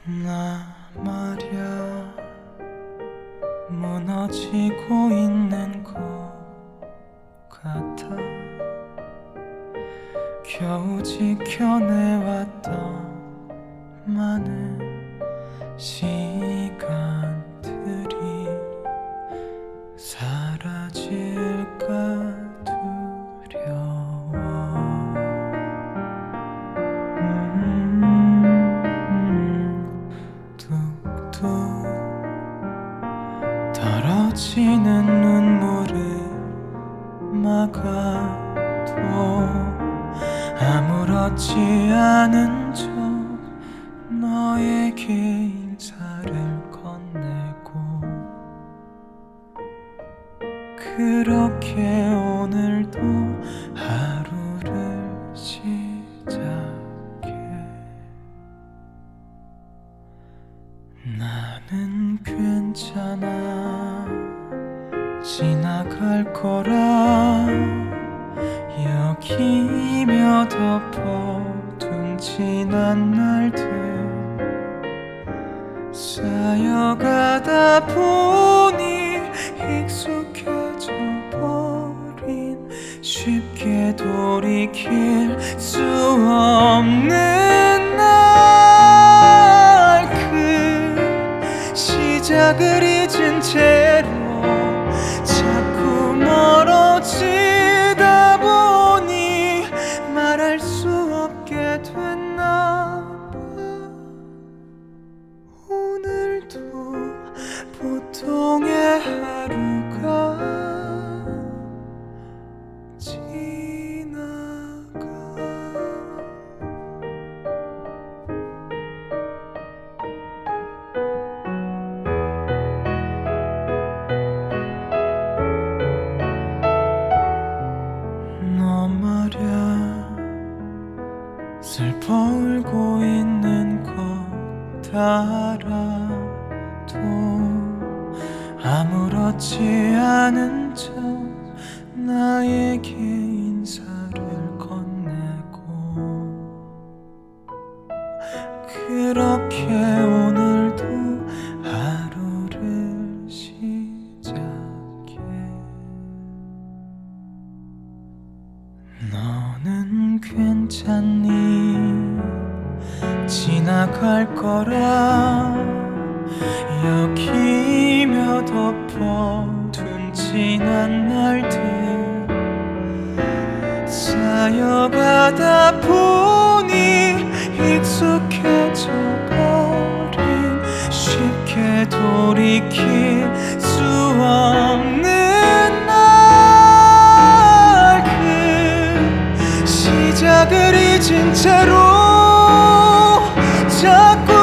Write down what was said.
나 말야 무너지고 있는 것 같아. 겨우 지켜내왔던 많은 시간들이 사라질까 두려워. 뚝뚝 떨어지는 눈물을 막아도 아무렇지 않은 척 너에게 인사를 건네고, 그렇게 오늘도 하루를 시작해. 나는 괜찮아, 지나갈 거라 여기며 덮어둔 지난 날들 쌓여가다 보니 익숙해져 버린, 쉽게 돌이킬 수 없는 날, 그 시작을 잊은 채로 자꾸 멀어지다 보니 말할 수 없게 됐나 봐. 오늘도 보통의 하루가 지나가. 너 말야 슬퍼 울고 있는 것 알아도 아무렇지 않은 척 나에게 인사를 건네고, 그렇게 오늘도 하루를 시작해. 너는 괜찮니? 지나갈 거라 여기며 덮어둔 지난 날들 쌓여가다 보니 익숙해져 버린, 쉽게 돌이킬 수 없는 날, 그 시작을 잊은 채로 자꾸